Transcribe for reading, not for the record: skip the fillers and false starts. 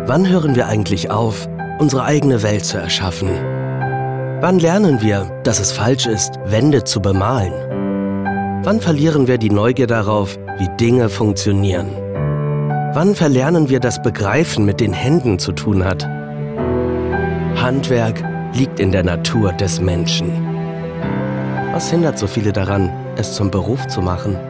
Wann hören wir eigentlich auf, unsere eigene Welt zu erschaffen? Wann lernen wir, dass es falsch ist, Wände zu bemalen? Wann verlieren wir die Neugier darauf, wie Dinge funktionieren? Wann verlernen wir, dass Begreifen mit den Händen zu tun hat? Handwerk liegt in der Natur des Menschen. Was hindert so viele daran, es zum Beruf zu machen?